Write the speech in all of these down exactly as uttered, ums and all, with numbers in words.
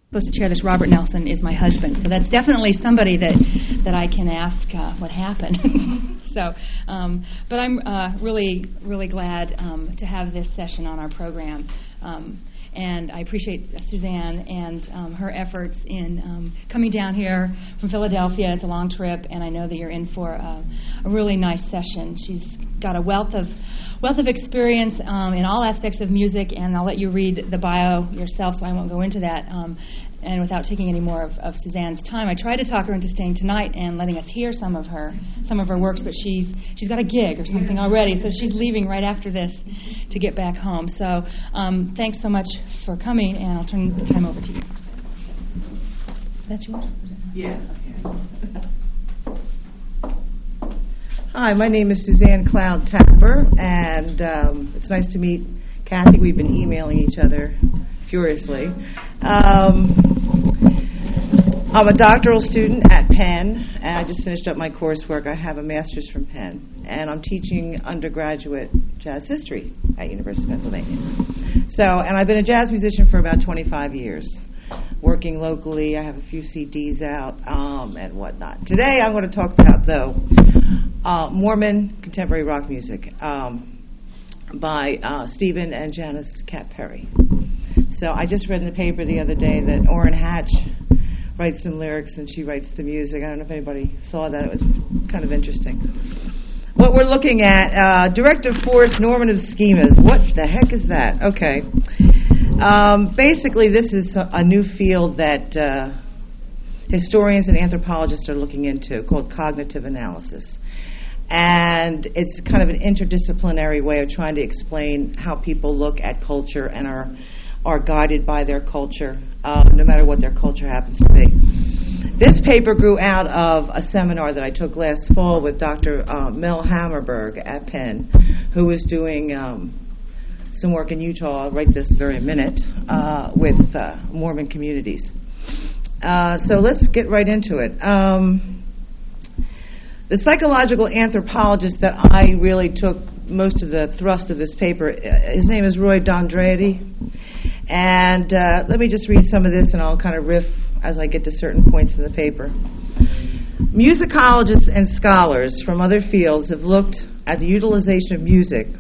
supposed to chair this, Robert Nelson, is my husband. So that's definitely somebody that, that I can ask uh, what happened. so, um, but I'm uh, really, really glad um, to have this session on our program. Um, and I appreciate Suzanne and um, her efforts in um, coming down here from Philadelphia. It's a long trip, and I know that you're in for a, a really nice session. She's got a wealth of wealth of experience um, in all aspects of music, and I'll let you read the bio yourself, so I won't go into that. Um, and without taking any more of, of Suzanne's time, I tried to talk her into staying tonight and letting us hear some of her some of her works, but she's she's got a gig or something already, so she's leaving right after this to get back home. So um, thanks so much for coming, and I'll turn the time over to you. That's yours? Yeah. Hi, my name is Suzanne Cloud Tapper, and um, it's nice to meet Kathy. We've been emailing each other furiously. Um, I'm a doctoral student at Penn, and I just finished up my coursework. I have a master's from Penn, and I'm teaching undergraduate jazz history at University of Pennsylvania. So, and I've been a jazz musician for about twenty-five years, working locally. I have a few C Ds out um, and whatnot. Today I'm going to talk about, though, uh, Mormon contemporary rock music um, by uh, Stephen and Janice Cat Perry. So I just read in the paper the other day that Orrin Hatch writes some lyrics and she writes the music. I don't know if anybody saw that. It was kind of interesting. What we're looking at, uh, directive force normative schemas. What the heck is that? Okay. Um, basically, this is a new field that uh, historians and anthropologists are looking into called cognitive analysis. And it's kind of an interdisciplinary way of trying to explain how people look at culture and are are guided by their culture, uh, no matter what their culture happens to be. This paper grew out of a seminar that I took last fall with Doctor Uh, Mel Hammerberg at Penn, who was doing um, some work in Utah right this very minute uh, with uh, Mormon communities. Uh, so let's get right into it. Um, the psychological anthropologist that I really took most of the thrust of this paper, his name is Roy Dondrade. And uh, let me just read some of this, and I'll kind of riff as I get to certain points in the paper. Musicologists and scholars from other fields have looked at the utilization of music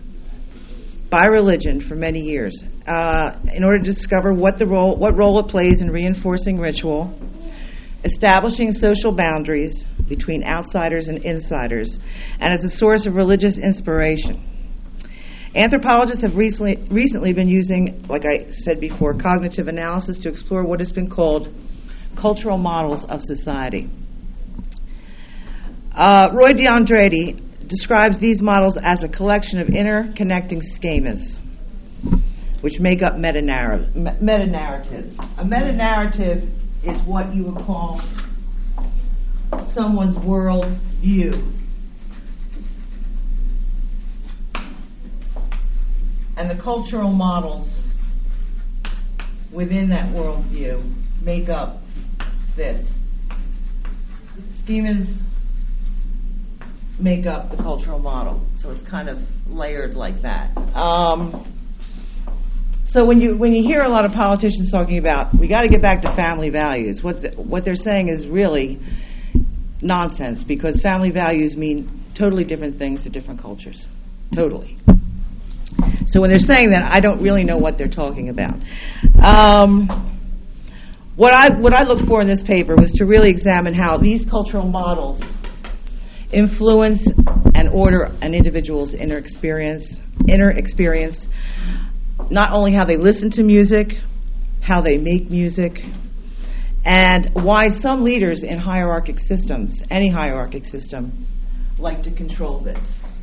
by religion for many years uh, in order to discover what the role, what role it plays in reinforcing ritual, establishing social boundaries between outsiders and insiders, and as a source of religious inspiration. Anthropologists have recently recently been using, like I said before, cognitive analysis to explore what has been called cultural models of society. Uh, Roy Dondrade describes these models as a collection of interconnecting schemas, which make up meta-narrative, meta-narratives. A meta-narrative is what you would call someone's world view. And the cultural models within that worldview make up this. Schemas make up the cultural model, so it's kind of layered like that. Um, so when you when you hear a lot of politicians talking about we got to get back to family values, what the, what they're saying is really nonsense, because family values mean totally different things to different cultures, totally. So when they're saying that, I don't really know what they're talking about. Um, what I what I looked for in this paper was to really examine how these cultural models influence and order an individual's inner experience, inner experience, not only how they listen to music, how they make music, and why some leaders in hierarchic systems, any hierarchic system, like to control this.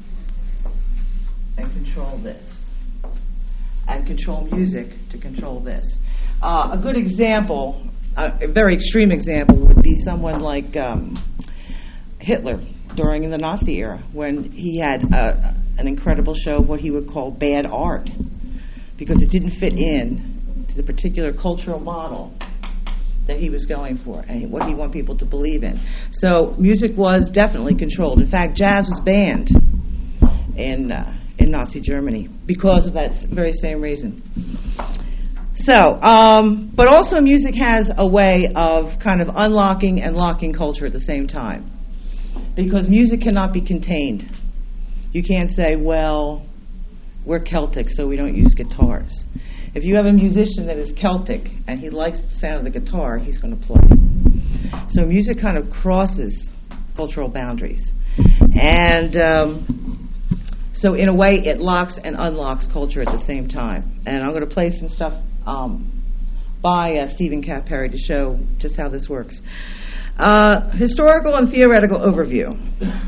And control this. And control music to control this. Uh, a good example, uh, a very extreme example, would be someone like um, Hitler during the Nazi era, when he had uh, an incredible show of what he would call bad art, because it didn't fit in to the particular cultural model that he was going for and what he wanted people to believe in. So music was definitely controlled. In fact, jazz was banned in uh, in Nazi Germany because of that very same reason. So, um, but also music has a way of kind of unlocking and locking culture at the same time. Because music cannot be contained. You can't say, well, we're Celtic, so we don't use guitars. If you have a musician that is Celtic and he likes the sound of the guitar, he's going to play. So music kind of crosses cultural boundaries. And um, so in a way, it locks and unlocks culture at the same time. And I'm going to play some stuff um, by uh, Stephen Cat Perry to show just how this works. Uh, historical and theoretical overview.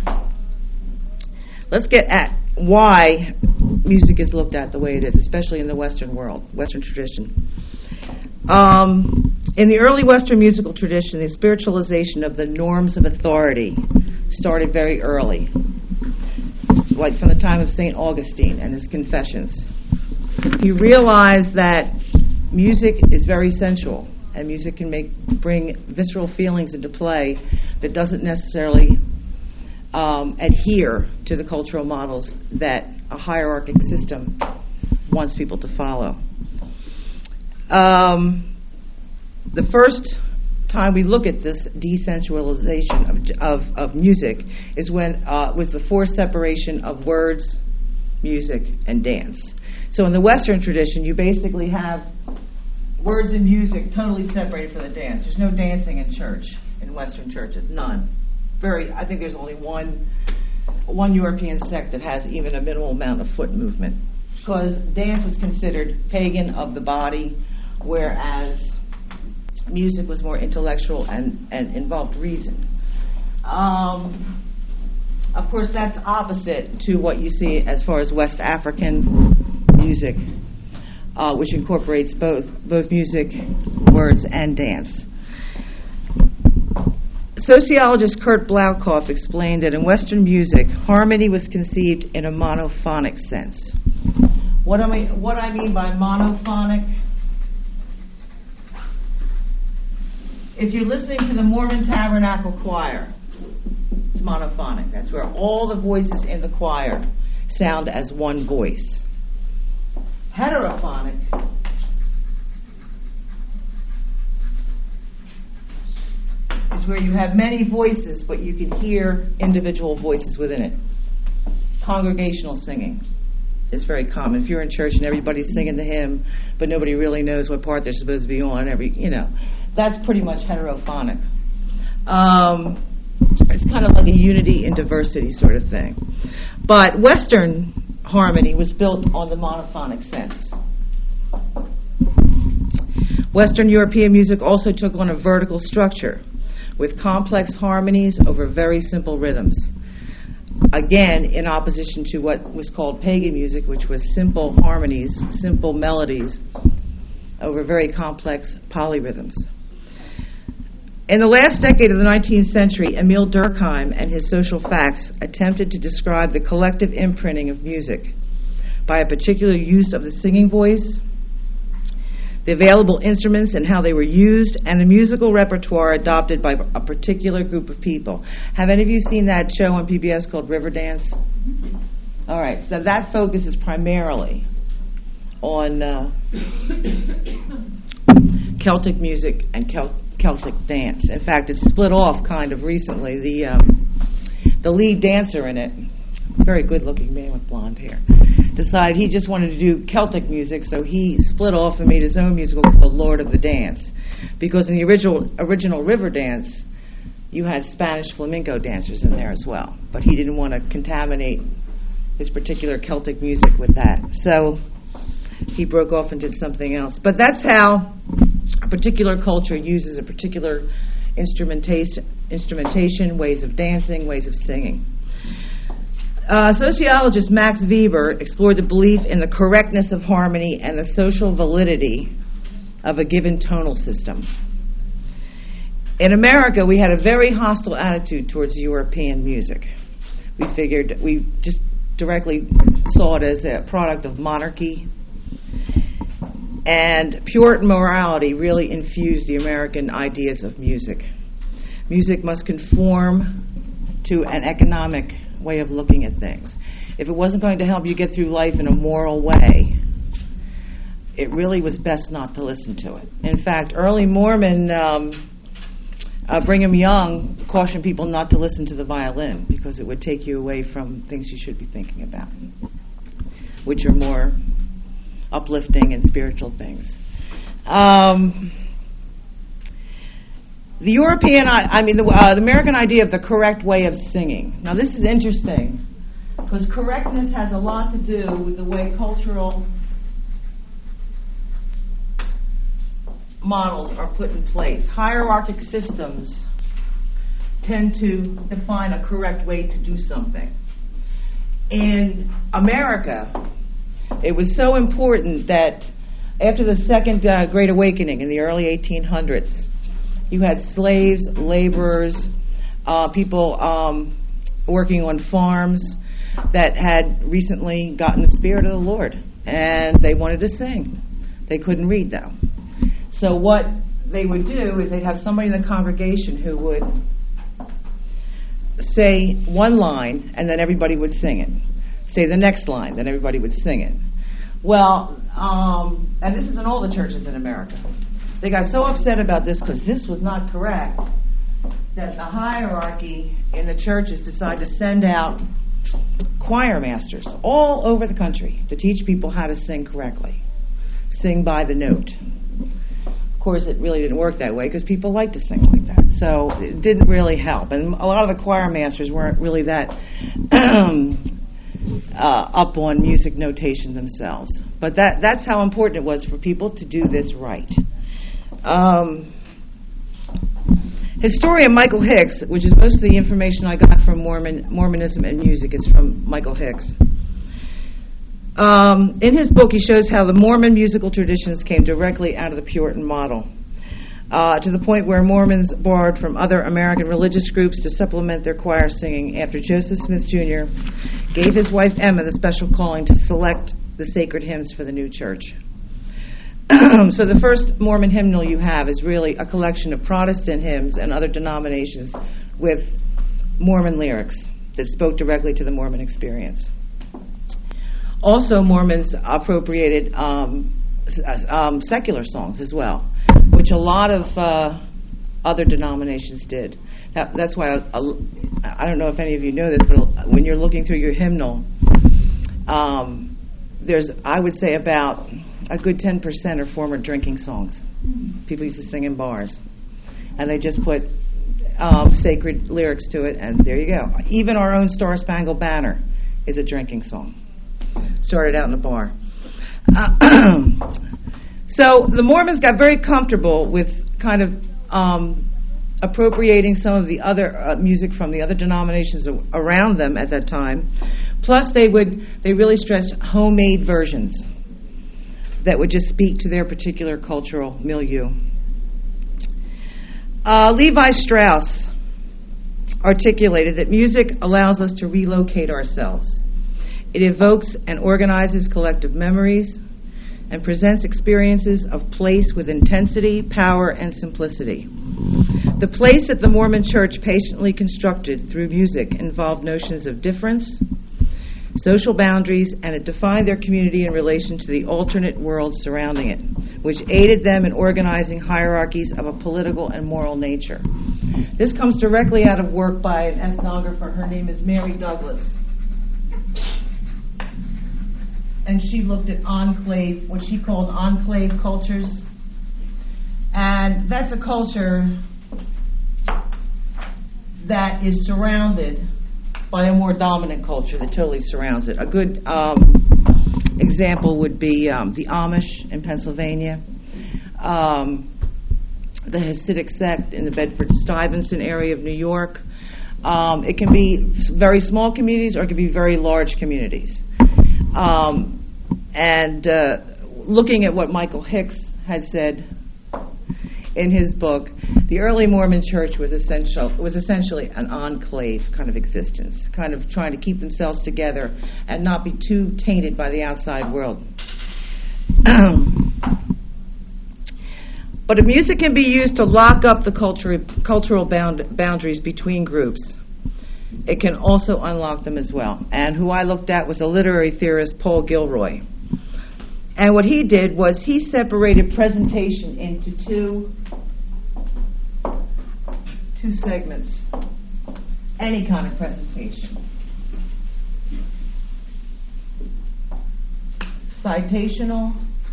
Let's get at why music is looked at the way it is, especially in the Western world, Western tradition. Um, in the early Western musical tradition, the spiritualization of the norms of authority started very early, like from the time of Saint Augustine and his Confessions. He realized that music is very sensual, and music can make bring visceral feelings into play that doesn't necessarily um, adhere to the cultural models that a hierarchic system wants people to follow. Um, the first time we look at this desensualization of, of, of music is when uh, was the forced separation of words, music, and dance. So in the Western tradition, you basically have words and music totally separated from the dance. There's no dancing in church, in Western churches, none. Very, I think there's only one one European sect that has even a minimal amount of foot movement, because dance was considered pagan, of the body, whereas music was more intellectual and, and involved reason. Um, of course, that's opposite to what you see as far as West African music, uh, which incorporates both both music, words, and dance. Sociologist Kurt Blaukoff explained that in Western music, harmony was conceived in a monophonic sense. What, am I, what I mean by monophonic? If you're listening to the Mormon Tabernacle Choir, it's monophonic. That's where all the voices in the choir sound as one voice. Heterophonic is where you have many voices, but you can hear individual voices within it. Congregational singing is very common. If you're in church and everybody's singing the hymn, but nobody really knows what part they're supposed to be on, every you know, that's pretty much heterophonic. Um, it's kind of like a unity in diversity sort of thing. But Western harmony was built on the monophonic sense. Western European music also took on a vertical structure with complex harmonies over very simple rhythms. Again, in opposition to what was called pagan music, which was simple harmonies, simple melodies over very complex polyrhythms. In the last decade of the nineteenth century, Emile Durkheim and his Social Facts attempted to describe the collective imprinting of music by a particular use of the singing voice, the available instruments and how they were used, and the musical repertoire adopted by a particular group of people. Have any of you seen that show on P B S called Riverdance? Mm-hmm. All right, so that focuses primarily on uh, Celtic music and Celt- Celtic dance. In fact, it's split off kind of recently. The um, the lead dancer in it, very good-looking man with blonde hair, decided he just wanted to do Celtic music, so he split off and made his own musical called Lord of the Dance. Because in the original original Riverdance, you had Spanish flamenco dancers in there as well, but he didn't want to contaminate his particular Celtic music with that. So he broke off and did something else. But that's how a particular culture uses a particular instrumentation, instrumentation, ways of dancing, ways of singing. Uh, sociologist Max Weber explored the belief in the correctness of harmony and the social validity of a given tonal system. In America, we had a very hostile attitude towards European music. We figured, we just directly saw it as a product of monarchy, and Puritan morality really infused the American ideas of music. Music must conform to an economic way of looking at things. If it wasn't going to help you get through life in a moral way, it really was best not to listen to it. In fact, early Mormon um, uh, Brigham Young cautioned people not to listen to the violin because it would take you away from things you should be thinking about, which are more uplifting and spiritual things. Um, the European, I, I mean, the, uh, the American idea of the correct way of singing. Now, this is interesting because correctness has a lot to do with the way cultural models are put in place. Hierarchic systems tend to define a correct way to do something. In America, it was so important that after the Second uh, Great Awakening in the early eighteen hundreds, you had slaves, laborers, uh, people um, working on farms that had recently gotten the Spirit of the Lord, and they wanted to sing. They couldn't read, though. So what they would do is they'd have somebody in the congregation who would say one line, and then everybody would sing it. Say the next line, then everybody would sing it. Well, um, and this is in all the churches in America. They got so upset about this because this was not correct that the hierarchy in the churches decided to send out choir masters all over the country to teach people how to sing correctly, sing by the note. Of course, it really didn't work that way because people like to sing like that. So it didn't really help. And a lot of the choir masters weren't really that um, uh, up on music notation themselves. But that that's how important it was for people to do this right. Um, historian Michael Hicks, which is most of the information I got from Mormon Mormonism and music, is from Michael Hicks. Um, in his book, he shows how the Mormon musical traditions came directly out of the Puritan model, uh, to the point where Mormons borrowed from other American religious groups to supplement their choir singing after Joseph Smith Junior gave his wife Emma the special calling to select the sacred hymns for the new church. So the first Mormon hymnal you have is really a collection of Protestant hymns and other denominations with Mormon lyrics that spoke directly to the Mormon experience. Also, Mormons appropriated um, um, secular songs as well, which a lot of uh, other denominations did. That, that's why, I, I don't know if any of you know this, but when you're looking through your hymnal, um, there's, I would say, about a good ten percent are former drinking songs. People used to sing in bars. And they just put um, sacred lyrics to it, and there you go. Even our own Star Spangled Banner is a drinking song. Started out in a bar. Uh, so the Mormons got very comfortable with kind of um, appropriating some of the other uh, music from the other denominations around them at that time. Plus, they would they really stressed homemade versions that would just speak to their particular cultural milieu. Uh, Levi Strauss articulated that music allows us to relocate ourselves. It evokes and organizes collective memories and presents experiences of place with intensity, power, and simplicity. The place that the Mormon Church patiently constructed through music involved notions of difference, social boundaries, and it defined their community in relation to the alternate world surrounding it, which aided them in organizing hierarchies of a political and moral nature. This comes directly out of work by an ethnographer. Her name is Mary Douglas. And she looked at enclave, what she called enclave cultures. And that's a culture that is surrounded by a more dominant culture that totally surrounds it. A good um, example would be um, the Amish in Pennsylvania, um, the Hasidic sect in the Bedford-Stuyvesant area of New York. Um, it can be very small communities or it can be very large communities. Um, and uh, looking at what Michael Hicks has said in his book, the early Mormon church was essential was essentially an enclave kind of existence, kind of trying to keep themselves together and not be too tainted by the outside world. But if music can be used to lock up the culture, cultural bound, boundaries between groups, it can also unlock them as well. And who I looked at was a literary theorist, Paul Gilroy. And what he did was he separated presentation into two, two segments. Any kind of presentation. Citational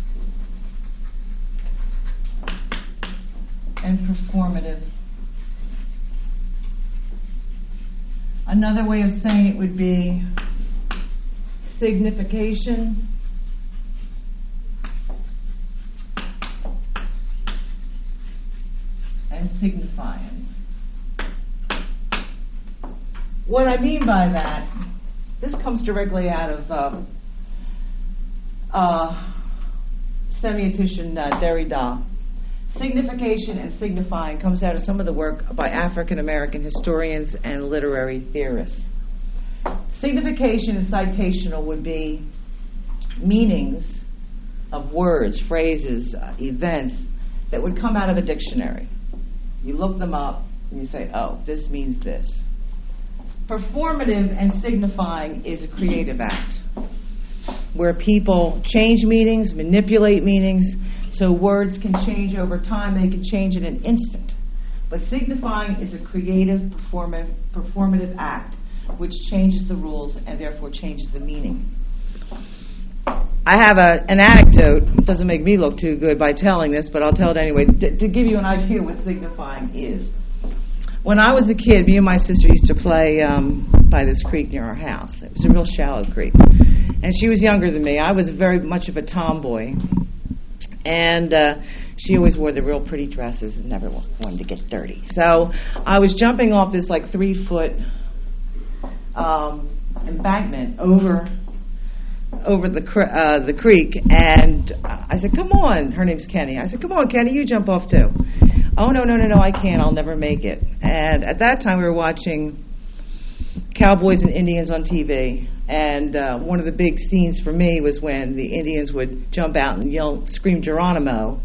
and performative. Another way of saying it would be signification and signifying. What I mean by that, this comes directly out of uh, uh, semiotician uh, Derrida. Signification and signifying comes out of some of the work by African American historians and literary theorists. Signification and citational would be meanings of words, phrases, uh, events that would come out of a dictionary. You look them up and you say, oh, this means this. Performative and signifying is a creative act where people change meanings, manipulate meanings, so words can change over time. They can change in an instant. But signifying is a creative, performative, performative act which changes the rules and therefore changes the meaning. I have a, an anecdote. It doesn't make me look too good by telling this, but I'll tell it anyway, to, to give you an idea what signifying is. When I was a kid, me and my sister used to play um, by this creek near our house. It was a real shallow creek. And she was younger than me. I was very much of a tomboy. And uh, she always wore the real pretty dresses and never wanted to get dirty. So I was jumping off this like three-foot um, embankment over over the cr- uh, the creek, and I said, "Come on." Her name's Kenny. I said, "Come on, Kenny, you jump off too." "Oh, no, no, no, no, I can't. I'll never make it." And at that time, we were watching Cowboys and Indians on T V. And uh, one of the big scenes for me was when the Indians would jump out and yell, scream Geronimo,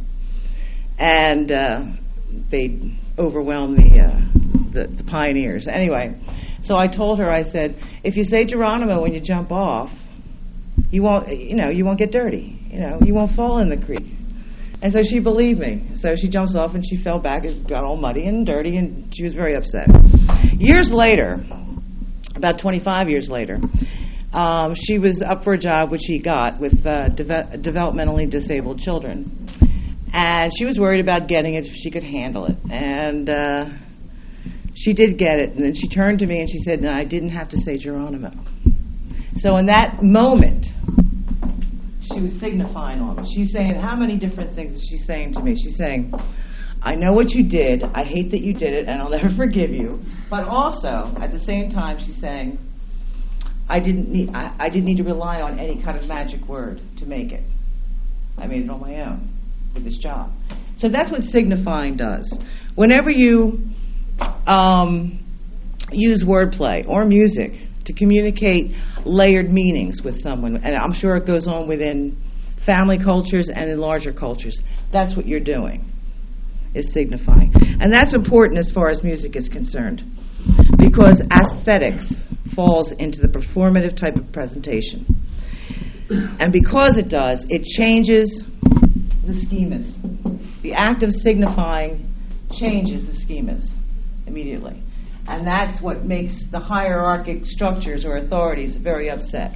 and uh, they'd overwhelm the, uh, the the pioneers. Anyway, so I told her, I said, if you say Geronimo when you jump off, you won't, you know, you won't get dirty. You know, you won't fall in the creek. And so she believed me. So she jumps off and she fell back and got all muddy and dirty, and she was very upset. Years later, about twenty-five years later, Um, she was up for a job, which she got, with uh, deve- developmentally disabled children. And she was worried about getting it if she could handle it. And uh, she did get it. And then she turned to me and she said, no, I didn't have to say Geronimo. So in that moment, she was signifying on me. She's saying, how many different things is she saying to me? She's saying, I know what you did. I hate that you did it, and I'll never forgive you. But also, at the same time, she's saying, I didn't need I, I didn't need to rely on any kind of magic word to make it. I made it on my own with this job. So that's what signifying does. Whenever you um, use wordplay or music to communicate layered meanings with someone, and I'm sure it goes on within family cultures and in larger cultures, that's what you're doing, is signifying. And that's important as far as music is concerned, because aesthetics falls into the performative type of presentation. And because it does, it changes the schemas. The act of signifying changes the schemas immediately. And that's what makes the hierarchic structures or authorities very upset.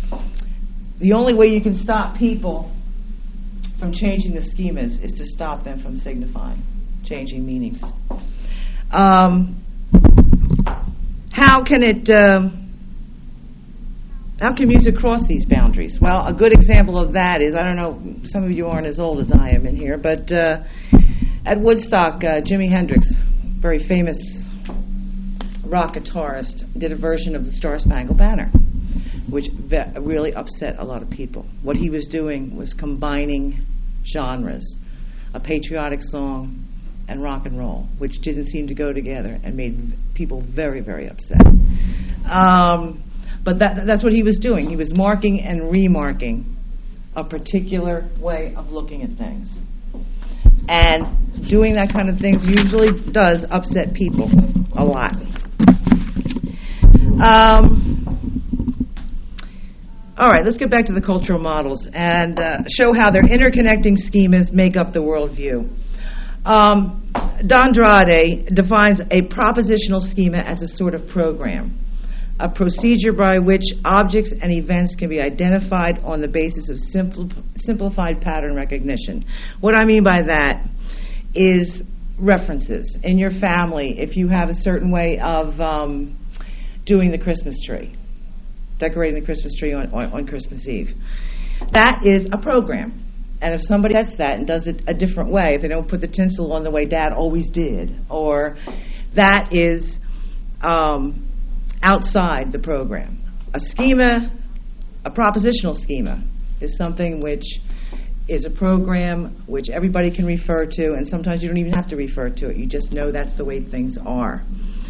The only way you can stop people from changing the schemas is to stop them from signifying, changing meanings. Um, How can it? Um, how can music cross these boundaries? Well, a good example of that is, I don't know, some of you aren't as old as I am in here, but uh, at Woodstock, uh, Jimi Hendrix, very famous rock guitarist, did a version of the Star Spangled Banner, which ve- really upset a lot of people. What he was doing was combining genres, a patriotic song and rock and roll, which didn't seem to go together and made people very, very upset. Um, but that, that's what he was doing. He was marking and remarking a particular way of looking at things. And doing that kind of things usually does upset people a lot. Um, All right, let's get back to the cultural models and uh, show how their interconnecting schemas make up the worldview. Um, D'Andrade defines a propositional schema as a sort of program, a procedure by which objects and events can be identified on the basis of simple, simplified pattern recognition. What I mean by that is references. In your family, if you have a certain way of um, doing the Christmas tree, decorating the Christmas tree on, on, on Christmas Eve, that is a program. And if somebody gets that and does it a different way, if they don't put the tinsel on the way Dad always did, or that is um, outside the program. A schema, a propositional schema, is something which is a program which everybody can refer to, and sometimes you don't even have to refer to it. You just know that's the way things are.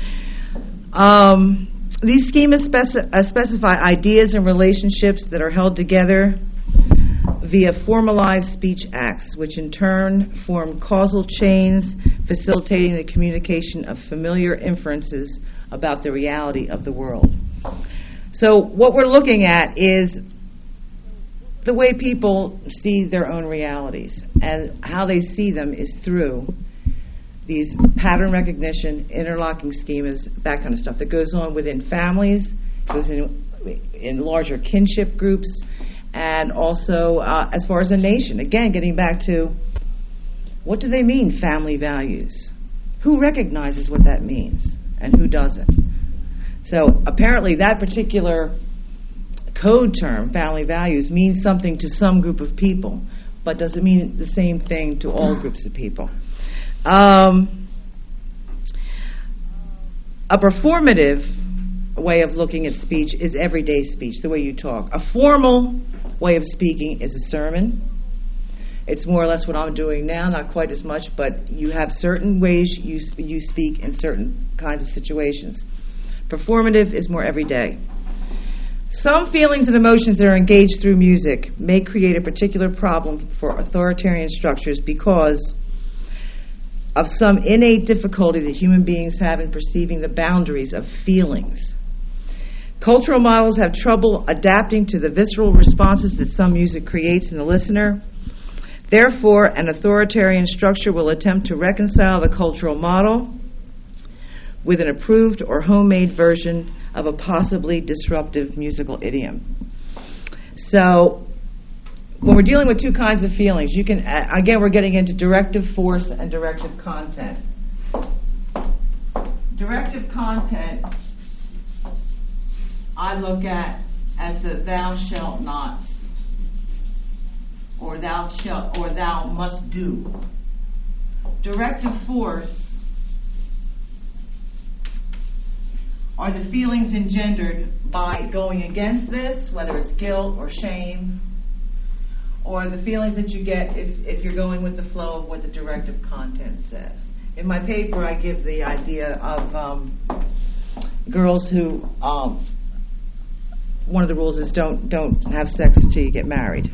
Um, these schemas speci- uh, specify ideas and relationships that are held together via formalized speech acts, which in turn form causal chains facilitating the communication of familiar inferences about the reality of the world. So what we're looking at is the way people see their own realities, and how they see them is through these pattern recognition, interlocking schemas, that kind of stuff that goes on within families, goes in, in larger kinship groups, and also uh, as far as a nation. Again, getting back to what do they mean, family values? Who recognizes what that means and who doesn't? So apparently that particular code term, family values, means something to some group of people, but does it mean the same thing to all groups of people? Um, a performative way of looking at speech is everyday speech, the way you talk. A formal way of speaking is a sermon. It's more or less what I'm doing now, not quite as much, but you have certain ways you you speak in certain kinds of situations. Performative is more everyday. Some feelings and emotions that are engaged through music may create a particular problem for authoritarian structures because of some innate difficulty that human beings have in perceiving the boundaries of feelings. Cultural models have trouble adapting to the visceral responses that some music creates in the listener. Therefore, an authoritarian structure will attempt to reconcile the cultural model with an approved or homemade version of a possibly disruptive musical idiom. So, when we're dealing with two kinds of feelings, you can, uh, again, we're getting into directive force and directive content. Directive content, I look at as the thou shalt nots, or thou shalt, or thou must do. Directive force are the feelings engendered by going against this, whether it's guilt or shame, or the feelings that you get if, if you're going with the flow of what the directive content says. In my paper, I give the idea of um, girls who, um, one of the rules is don't don't have sex until you get married.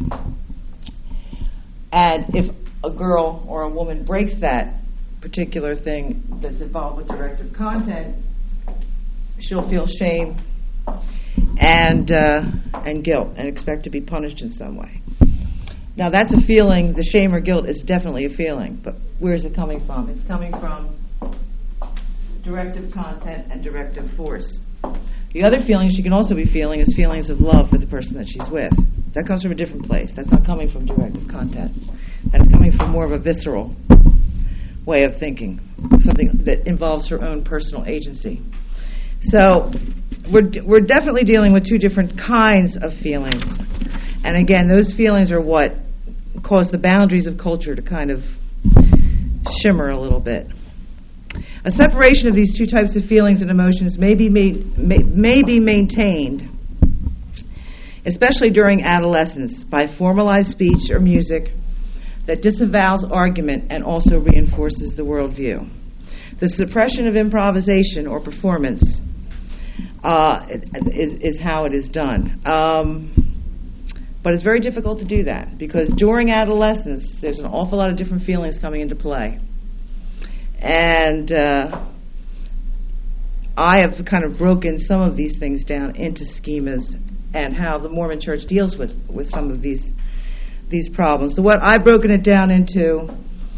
And if a girl or a woman breaks that particular thing that's involved with directive content, she'll feel shame and uh, and guilt and expect to be punished in some way. Now that's a feeling, the shame or guilt is definitely a feeling, but where is it coming from? It's coming from directive content and directive force. The other feelings she can also be feeling is feelings of love for the person that she's with. That comes from a different place. That's not coming from directive content. That's coming from more of a visceral way of thinking, something that involves her own personal agency. So we're we're definitely dealing with two different kinds of feelings. And again, those feelings are what cause the boundaries of culture to kind of shimmer a little bit. A separation of these two types of feelings and emotions may be made, may, may be maintained, especially during adolescence, by formalized speech or music that disavows argument and also reinforces the worldview. The suppression of improvisation or performance uh, is, is how it is done. Um, but it's very difficult to do that because during adolescence, there's an awful lot of different feelings coming into play. And uh, I have kind of broken some of these things down into schemas and how the Mormon Church deals with, with some of these these problems. So what I've broken it down into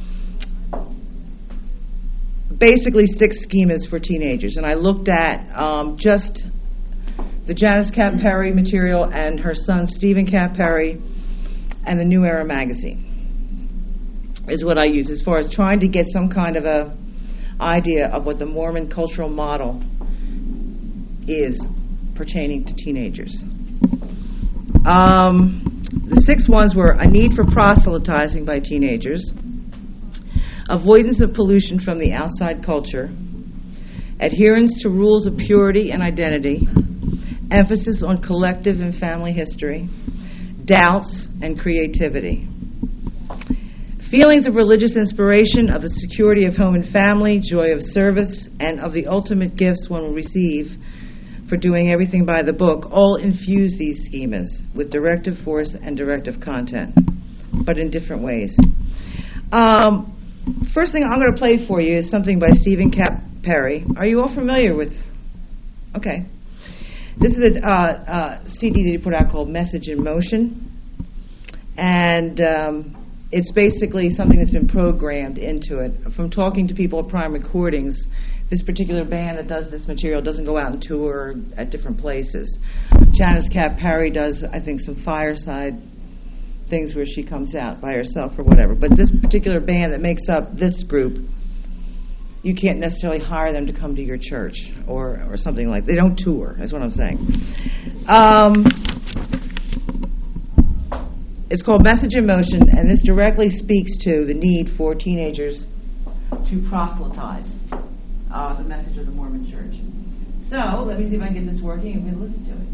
basically six schemas for teenagers, and I looked at um, just the Janice Cat Perry material and her son Stephen Cat Perry and the New Era magazine is what I use as far as trying to get some kind of a idea of what the Mormon cultural model is pertaining to teenagers. Um, the six ones were a need for proselytizing by teenagers, avoidance of pollution from the outside culture, adherence to rules of purity and identity, emphasis on collective and family history, doubts and creativity, feelings of religious inspiration, of the security of home and family, joy of service, and of the ultimate gifts one will receive for doing everything by the book, all infuse these schemas with directive force and directive content, but in different ways. Um, first thing I'm going to play for you is something by Stephen Cat Perry. Are you all familiar with? Okay. This is a uh, uh, C D that he put out called Message in Motion, and um, it's basically something that's been programmed into it. From talking to people at Prime Recordings, this particular band that does this material doesn't go out and tour at different places. Janice Cat Perry does, I think, some fireside things where she comes out by herself or whatever. But this particular band that makes up this group, you can't necessarily hire them to come to your church or, or something like that. They don't tour, that's what I'm saying. Um, it's called Message in Motion, and this directly speaks to the need for teenagers to proselytize Uh, the message of the Mormon Church. So, let me see if I can get this working and we can listen to it.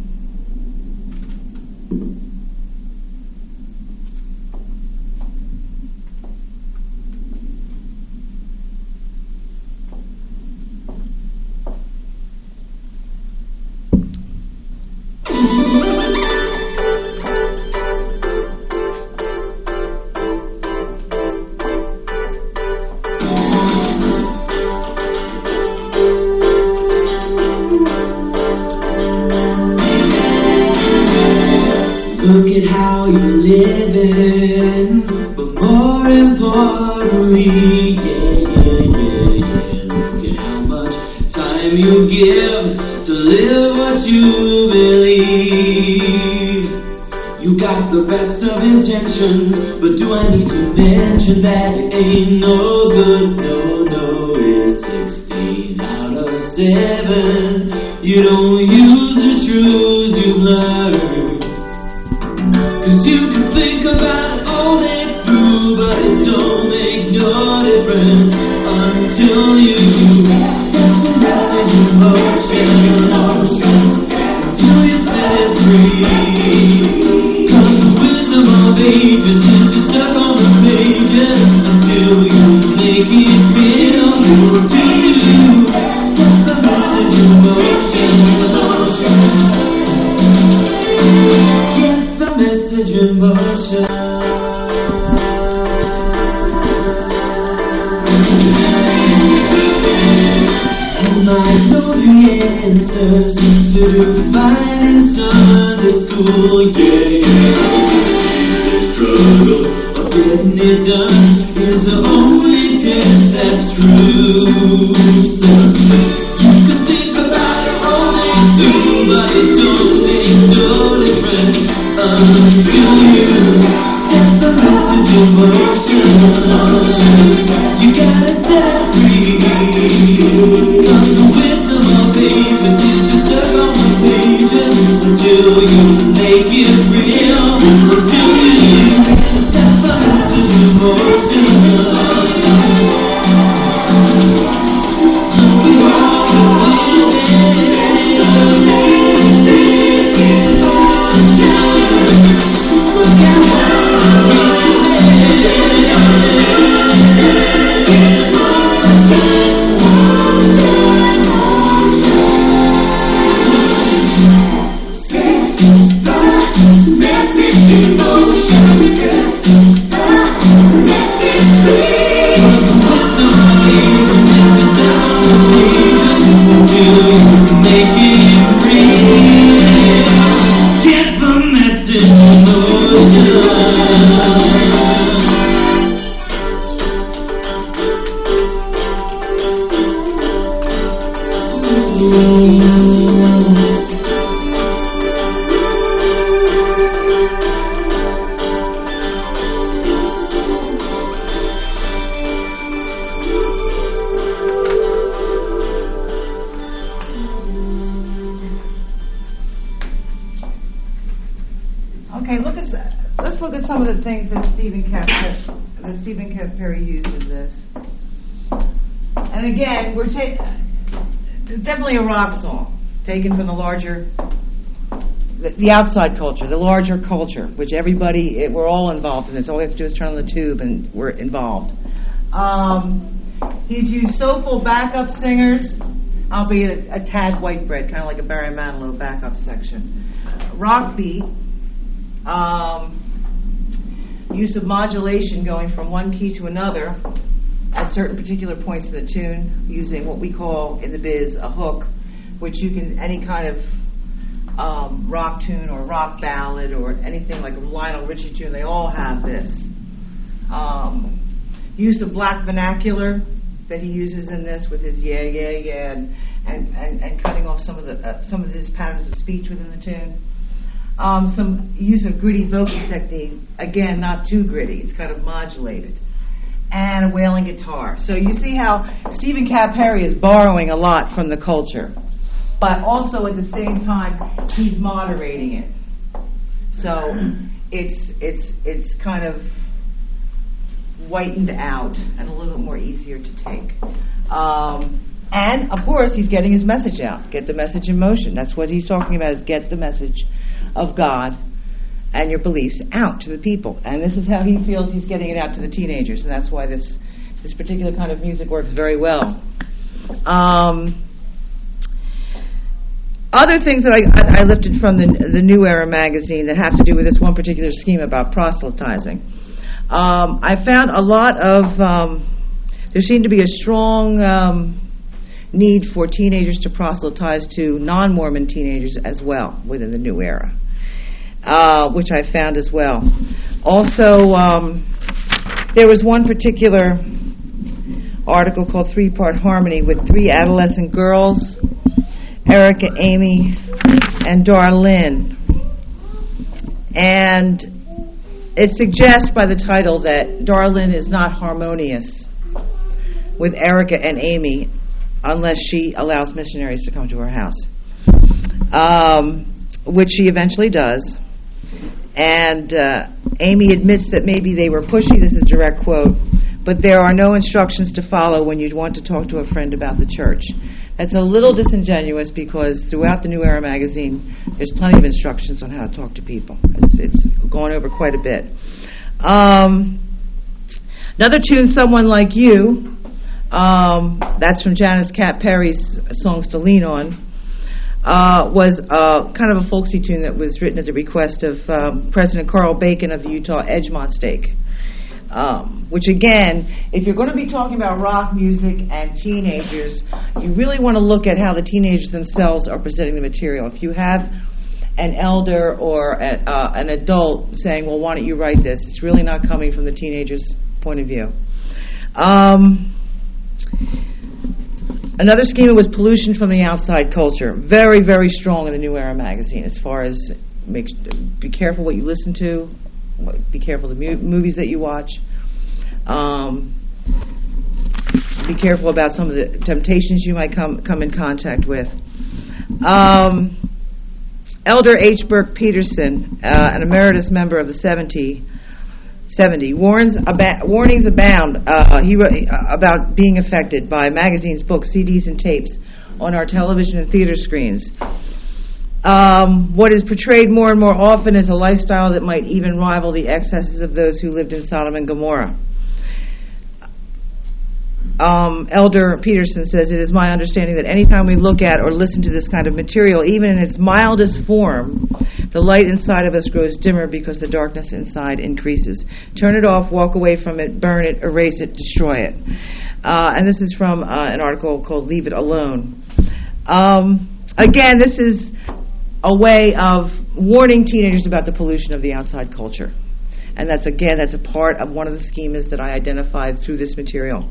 Look at how you're living, but more importantly, yeah, yeah, yeah, yeah. Look at how much time you give to live what you believe. You got the best of intentions, but do I need to mention that it ain't no good? No, no, it's six days out of seven. You don't use the truths you've learned. Cause you can think about it all day through, but it don't make no difference until you set the message in motion, until you set it free. Cause the wisdom of ages is just stuck on the pages until you make it real. Until you set the message in motion. Message in motion. And I know the answers to find in Sunday school. Yeah, the struggle of getting it done is the only test that's true. So you can think about it all day through, but it don't make no difference until you set the message in motion. You gotta set free. Cause the wisdom of ages is just stuck on the pages until you make it real. Until you set the message in motion. We all believe it. of the things that Stephen Cap that Stephen Cap Perry used in this. And again, we're taking it's definitely a rock song taken from the larger, the, the outside culture, the larger culture, which everybody, it, we're all involved in this. All we have to do is turn on the tube and we're involved. Um, he's used soulful backup singers, albeit a, a tad white bread, kind of like a Barry Manilow backup section. Rock beat, um, use of modulation going from one key to another at certain particular points in the tune, using what we call in the biz a hook, which you can, any kind of um, rock tune or rock ballad or anything like a Lionel Richie tune, they all have this. Um, use of black vernacular that he uses in this with his yeah, yeah, yeah, and, and, and, and cutting off some of the uh, some of his patterns of speech within the tune. Um, some use of gritty vocal technique, again, not too gritty, it's kind of modulated. And a wailing guitar. So you see how Stephen Cap Perry is borrowing a lot from the culture, but also at the same time he's moderating it. So it's it's it's kind of whitened out and a little bit more easier to take. Um, and of course he's getting his message out. Get the message in motion. That's what he's talking about, is get the message of God and your beliefs out to the people. And this is how he feels he's getting it out to the teenagers, and that's why this this particular kind of music works very well. Um, other things that I, I lifted from the, the New Era magazine that have to do with this one particular scheme about proselytizing. Um, I found a lot of, um, there seemed to be a strong um, need for teenagers to proselytize to non-Mormon teenagers as well within the New Era. Uh, which I found as well. Also, um, there was one particular article called Three-Part Harmony with three adolescent girls, Erica, Amy, and Darlene. And it suggests by the title that Darlene is not harmonious with Erica and Amy unless she allows missionaries to come to her house, um, which she eventually does. And uh, Amy admits that maybe they were pushy, this is a direct quote, but there are no instructions to follow when you want to talk to a friend about the church. That's a little disingenuous because throughout the New Era magazine, there's plenty of instructions on how to talk to people. It's, it's gone over quite a bit. Um, another tune, Someone Like You, um, that's from Janice Cap Perry's Songs to Lean On. Uh, was uh, kind of a folksy tune that was written at the request of um, President Carl Bacon of the Utah Edgemont Stake. Um, which again, if you're going to be talking about rock music and teenagers, you really want to look at how the teenagers themselves are presenting the material. If you have an elder or a, uh, an adult saying, well, why don't you write this? It's really not coming from the teenager's point of view. Um... Another schema was pollution from the outside culture. Very, very strong in the New Era magazine as far as make, be careful what you listen to, be careful the mu- movies that you watch, um, be careful about some of the temptations you might come, come in contact with. Um, Elder H. Burke Peterson, uh, an emeritus member of the seventy, seventy warns about, warnings abound uh, he wrote, uh, about being affected by magazines, books, C Ds, and tapes on our television and theater screens. Um, what is portrayed more and more often is a lifestyle that might even rival the excesses of those who lived in Sodom and Gomorrah. Um, Elder Peterson says, it is my understanding that anytime we look at or listen to this kind of material, even in its mildest form, the light inside of us grows dimmer because the darkness inside increases. Turn it off, walk away from it, burn it, erase it, destroy it. Uh, and this is from uh, an article called Leave It Alone. Um, again, this is a way of warning teenagers about the pollution of the outside culture. And that's, again, that's a part of one of the schemas that I identified through this material.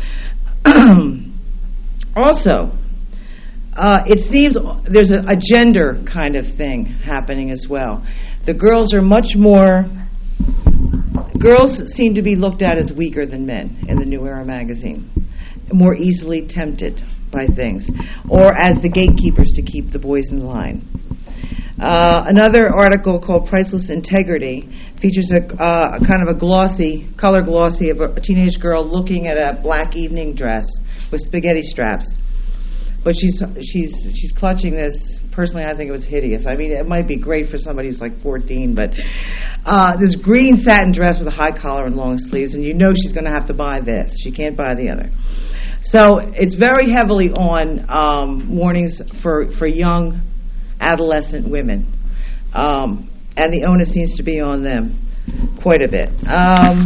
Also, uh, it seems there's a, a gender kind of thing happening as well. The girls are much more, girls seem to be looked at as weaker than men in the New Era magazine, more easily tempted by things, or as the gatekeepers to keep the boys in line. Uh, another article called Priceless Integrity features a, uh, a kind of a glossy, color glossy of a teenage girl looking at a black evening dress with spaghetti straps. But she's she's she's clutching this. Personally, I think it was hideous. I mean, it might be great for somebody who's like fourteen, but uh, this green satin dress with a high collar and long sleeves, and you know she's going to have to buy this. She can't buy the other. So it's very heavily on um, warnings for, for young adolescent women. Um, and the onus seems to be on them quite a bit. Um,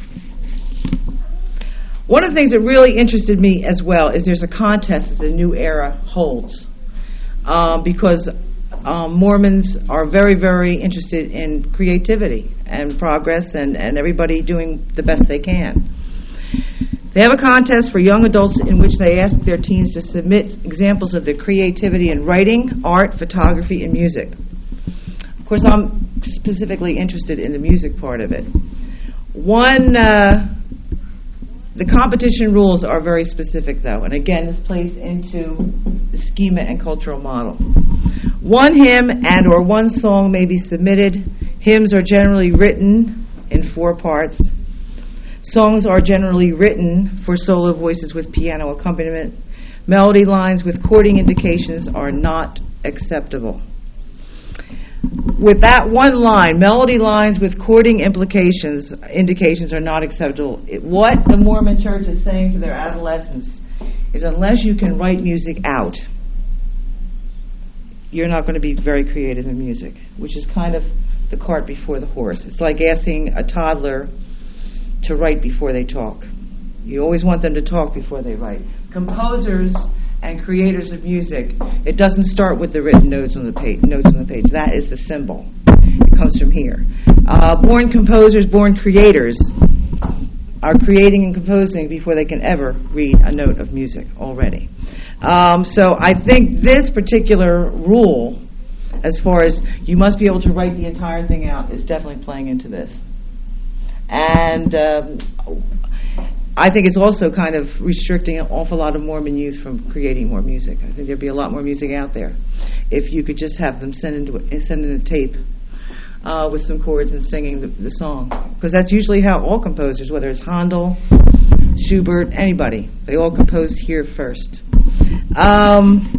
one of the things that really interested me as well is there's a contest that the New Era holds. Um, because um, Mormons are very, very interested in creativity and progress and, and everybody doing the best they can. They have a contest for young adults in which they ask their teens to submit examples of their creativity in writing, art, photography, and music. Of course, I'm specifically interested in the music part of it. One, uh, the competition rules are very specific, though, and again, this plays into the schema and cultural model. One hymn and or one song may be submitted. Hymns are generally written in four parts. Songs are generally written for solo voices with piano accompaniment. Melody lines with chording indications are not acceptable. With that one line, melody lines with chording implications, indications are not acceptable. It, what the Mormon Church is saying to their adolescents is unless you can write music out, you're not going to be very creative in music, which is kind of the cart before the horse. It's like asking a toddler to write before they talk. You always want them to talk before they write. Composers and creators of music, it doesn't start with the written notes on the page. Notes on the page. That is the symbol. It comes from here. Uh, born composers, born creators are creating and composing before they can ever read a note of music already. Um, so I think this particular rule, as far as you must be able to write the entire thing out, is definitely playing into this. And um, I think it's also kind of restricting an awful lot of Mormon youth from creating more music. I think there'd be a lot more music out there if you could just have them send into a, send in a tape uh, with some chords and singing the, the song. Because that's usually how all composers, whether it's Handel, Schubert, anybody, they all compose here first. Um,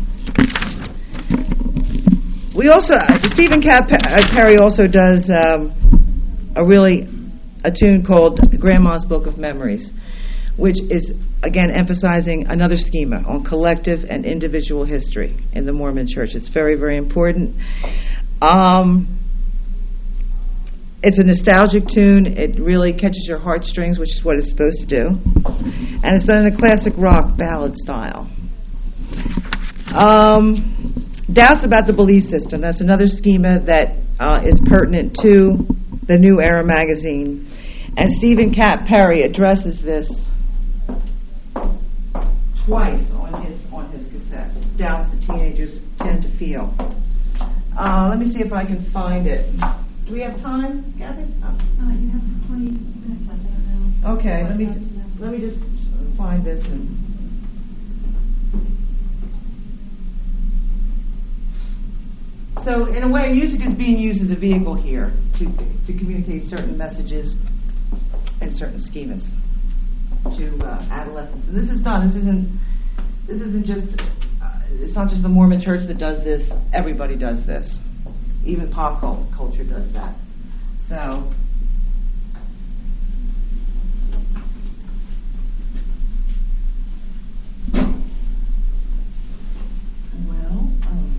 we also, Stephen Cat Perry also does um, a really a tune called Grandma's Book of Memories, which is, again, emphasizing another schema on collective and individual history in the Mormon Church. It's very, very important. Um, it's a nostalgic tune. It really catches your heartstrings, which is what it's supposed to do. And it's done in a classic rock ballad style. Um, doubts about the belief system. That's another schema that uh, is pertinent to the New Era magazine. And Stephen Cat Perry addresses this twice on his on his cassette. Doubts that teenagers tend to feel. Uh, let me see if I can find it. Do we have time, Kathy? Oh. Uh, you have twenty minutes left. I don't know. Okay, let me let me just find this and. So, in a way, music is being used as a vehicle here to to communicate certain messages and certain schemas to uh, adolescents. And this is done. This isn't. This isn't just. Uh, it's not just the Mormon Church that does this. Everybody does this. Even pop culture does that. So. Well. Um,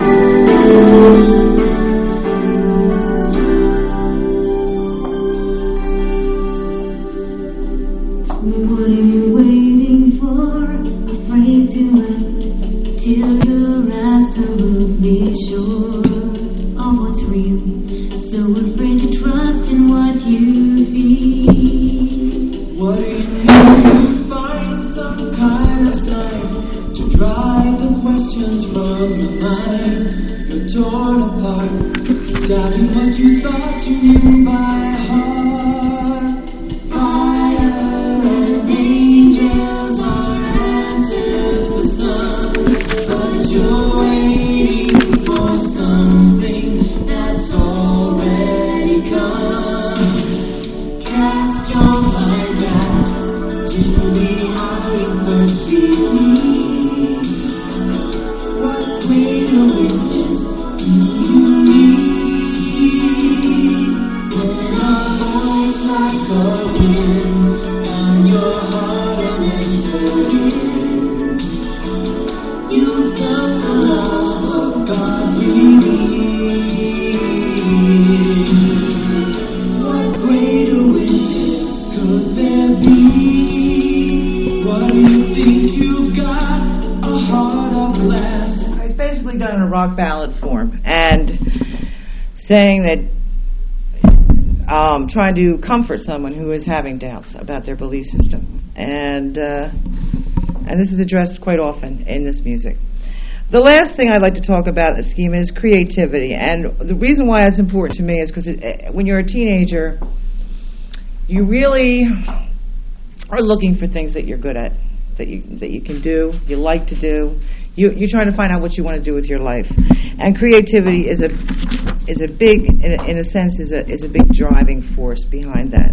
What are you waiting for? Afraid to wait till you're absolutely sure of what's real. So afraid to trust in what you feel. What do you need to find some kind of sign to drive the questions from your mind? You're torn apart, doubting what you thought you knew by heart. Fire and angels are answers for some, but you're waiting for something of Him, and your heart enters in. You felt the love of God within. What greater witness could there be? What do you think you've got? A heart of glass. It's basically done in a rock ballad form, and saying that, um, trying to comfort someone who is having doubts about their belief system, and uh, and this is addressed quite often in this music. The last thing I'd like to talk about, the schema, is creativity, and the reason why it's important to me is because when you're a teenager, you really are looking for things that you're good at, that you that you can do, you like to do. You, you're trying to find out what you want to do with your life, and creativity is a is a big, in a, in a sense, is a is a big driving force behind that.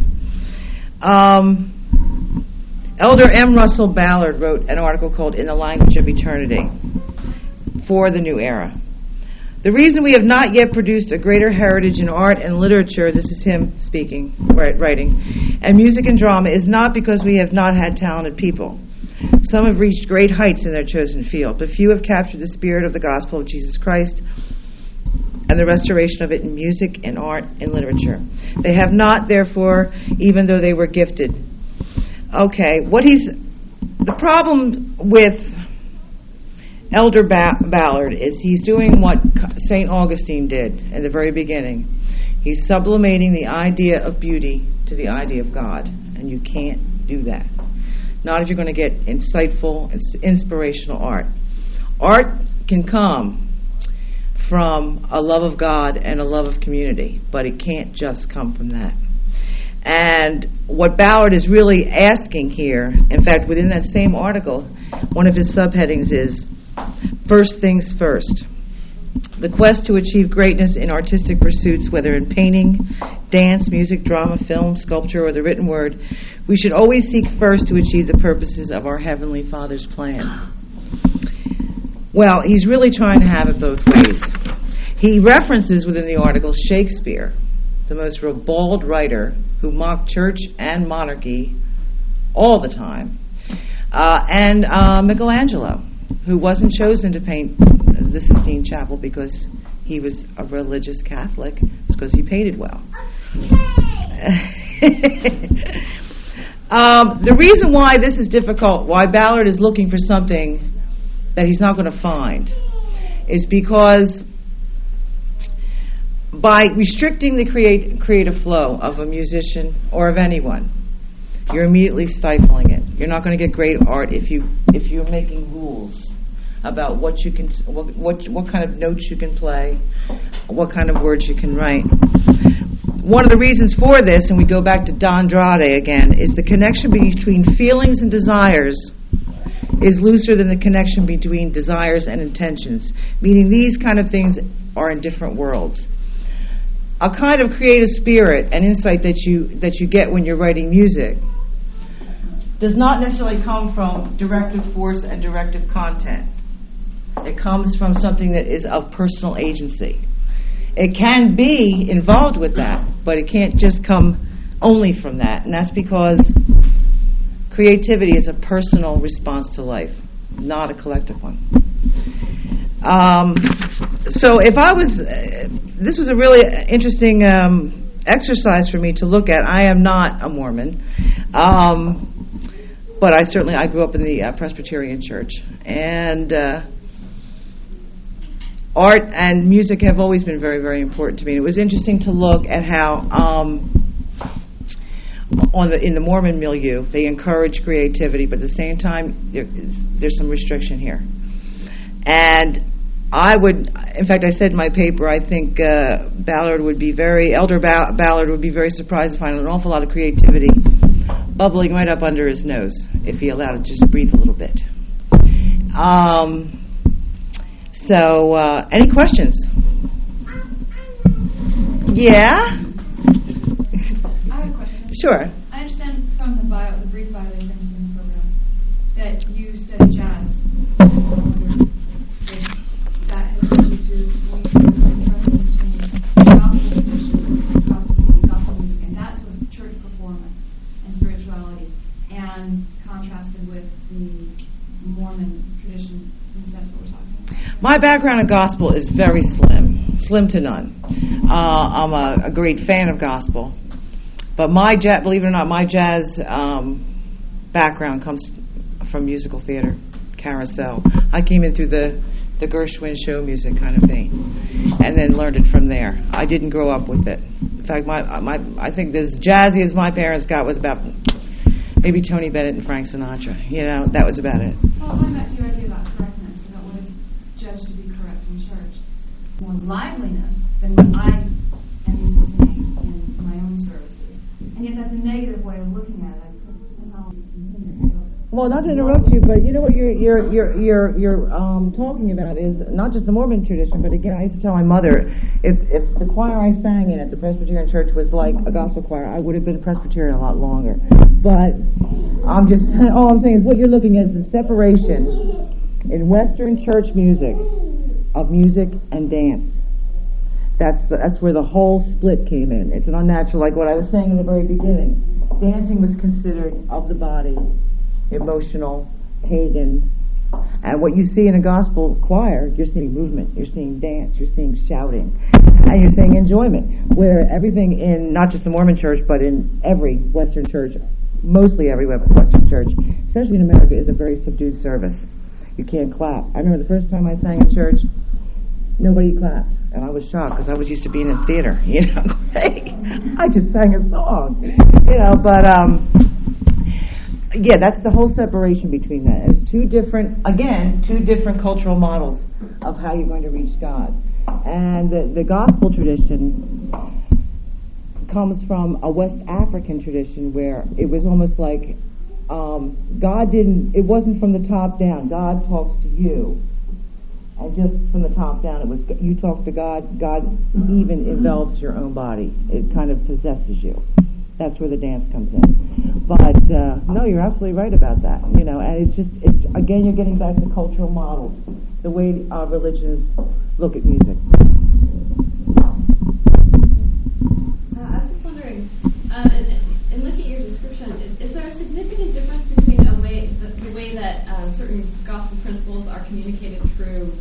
Um, Elder M. Russell Ballard wrote an article called "In the Language of Eternity" for the New Era. The reason we have not yet produced a greater heritage in art and literature, this is him speaking, right, writing, and music and drama, is not because we have not had talented people. Some have reached great heights in their chosen field, but few have captured the spirit of the gospel of Jesus Christ and the restoration of it in music, in art, in literature. They have not, therefore, even though they were gifted. Okay, what he's the problem with Elder ba- Ballard is he's doing what Saint Augustine did in the very beginning. He's sublimating the idea of beauty to the idea of God, and you can't do that. Not if you're going to get insightful, inspirational art. Art can come from a love of God and a love of community, but it can't just come from that. And what Ballard is really asking here, in fact, within that same article, one of his subheadings is, First Things First. The quest to achieve greatness in artistic pursuits, whether in painting, dance, music, drama, film, sculpture, or the written word, we should always seek first to achieve the purposes of our Heavenly Father's plan. Well, he's really trying to have it both ways. He references within the article Shakespeare, the most ribald writer who mocked church and monarchy all the time, uh, and uh, Michelangelo, who wasn't chosen to paint the Sistine Chapel because he was a religious Catholic. It's because he painted well. um, the reason why this is difficult, why Ballard is looking for something that he's not going to find, is because by restricting the create, creative flow of a musician or of anyone, you're immediately stifling it. You're not going to get great art if you if you're making rules about what you can, what, what what kind of notes you can play, what kind of words you can write. One of the reasons for this, and we go back to D'Andrade again, is the connection between feelings and desires is looser than the connection between desires and intentions, meaning these kind of things are in different worlds. A kind of creative spirit and insight that you that you get when you're writing music does not necessarily come from directive force and directive content. It comes from something that is of personal agency. It can be involved with that, but it can't just come only from that. And that's because creativity is a personal response to life, not a collective one. Um, so if I was, uh, this was a really interesting um, exercise for me to look at. I am not a Mormon, um, but I certainly, I grew up in the uh, Presbyterian Church. And uh, art and music have always been very, very important to me. It was interesting to look at how um, on the in the Mormon milieu, they encourage creativity, but at the same time, there, there's some restriction here. And I would, in fact, I said in my paper, I think uh, Ballard would be very, Elder ba- Ballard would be very surprised to find an awful lot of creativity bubbling right up under his nose if he allowed it to just breathe a little bit. Um, so, uh, any questions? Yeah? I have a question. Sure. I understand from the bio, the brief bio that you mentioned in the program, that you study jazz. I wonder if that has led you to want to between gospel tradition, gospel singing, gospel music, and that sort of church performance. and contrasted with the Mormon tradition, since that's what we're talking about? My background in gospel is very slim, slim to none. Uh, I'm a, a great fan of gospel, but my jazz, believe it or not, my jazz um, background comes from musical theater, carousel. I came in through the the Gershwin show music kind of thing, and then learned it from there. I didn't grow up with it. In fact, my my I think as jazzy as my parents got was about maybe Tony Bennett and Frank Sinatra. You know, that was about it. Well, going back to your idea about correctness, about what is judged to be correct in church, more liveliness than what I am used to seeing in my own services, and yet that's a negative way of looking at it. Well, not to interrupt you, but you know what you're you're you're you're, you're um, talking about is not just the Mormon tradition, but again, I used to tell my mother, if if the choir I sang in at the Presbyterian church was like a gospel choir, I would have been Presbyterian a lot longer. But I'm just all I'm saying is what you're looking at is the separation in Western church music of music and dance. That's the, that's where the whole split came in. It's an unnatural, like what I was saying in the very beginning. Dancing was considered of the body, emotional, pagan. And what you see in a gospel choir, you're seeing movement, you're seeing dance, you're seeing shouting, and you're seeing enjoyment. Where everything in, not just the Mormon church, but in every Western church, mostly every Western church, especially in America, is a very subdued service. You can't clap. I remember the first time I sang in church, nobody clapped. And I was shocked because I was used to being in theater, you know. Hey, I just sang a song, you know, but, um, yeah, that's the whole separation between that. It's two different, again, two different cultural models of how you're going to reach God. And the, the gospel tradition comes from a West African tradition where it was almost like um, God didn't, it wasn't from the top down. God talks to you. And just from the top down, it was you talk to God. God even envelops your own body. It kind of possesses you. That's where the dance comes in. But uh, no, you're absolutely right about that. You know, and it's just it's again, you're getting back to cultural models, the way our religions look at music. Uh, I was just wondering, uh, in, in looking at your description, is, is there a significant difference between a way the, the way that uh, certain gospel principles are communicated through,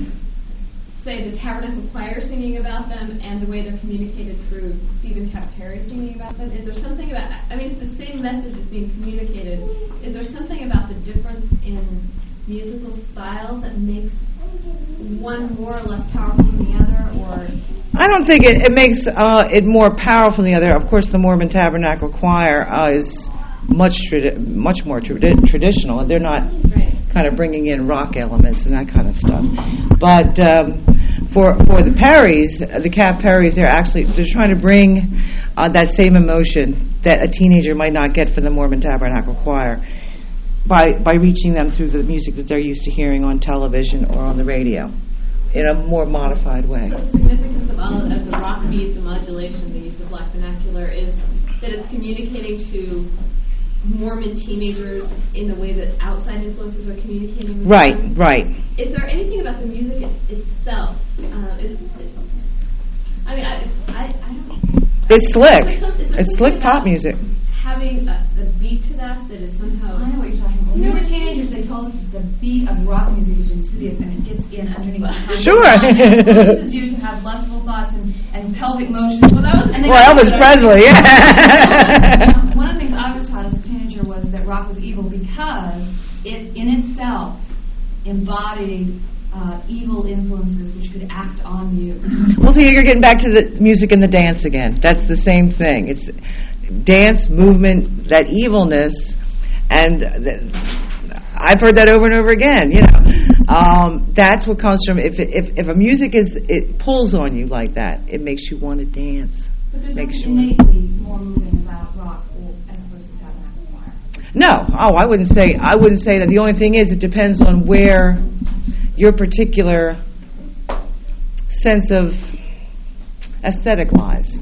say, the Tabernacle Choir singing about them, and the way they're communicated through Stephen Capperry singing about them? Is there something about, I mean, if the same message is being communicated, is there something about the difference in musical styles that makes one more or less powerful than the other, or? I don't think it, it makes uh, it more powerful than the other. Of course, the Mormon Tabernacle Choir uh, is much tradi- much more tradi- traditional, and they're not right. kind of bringing in rock elements and that kind of stuff. But um, for for the Perrys, the Capperrys, they're actually they're trying to bring uh, that same emotion that a teenager might not get from the Mormon Tabernacle Choir by by reaching them through the music that they're used to hearing on television or on the radio in a more modified way. So the significance of all of the rock beat, the modulation, the use of black vernacular is that it's communicating to Mormon teenagers in the way that outside influences are communicating with Right, them. right. Is there anything about the music it, itself? Uh, is, I mean, I, I, I don't. It's slick. Is there some- is there It's something slick pop about music. Having a, a beat to that that is somehow. I know what you're talking about. When we were teenagers, they told us that the beat of rock music is insidious and it gets in underneath the tongue. Sure. And it influences you to have lustful thoughts and, and pelvic motions. Well, that was, and they Well, Elvis Presley, yeah. One of the things I was taught as a teenager was that rock was evil because it, in itself, embodied uh, evil influences which could act on you. Well, see, you're getting back to the music and the dance again. That's the same thing. It's dance, movement, that evilness, and th- I've heard that over and over again. You know, um, that's what comes from. If if if a music is it pulls on you like that, it makes you want to dance. But there's Makes nothing you innately more moving about rock or, as opposed to Tabernacle Choir. No, oh, I wouldn't say. I wouldn't say that. The only thing is, it depends on where your particular sense of aesthetic lies.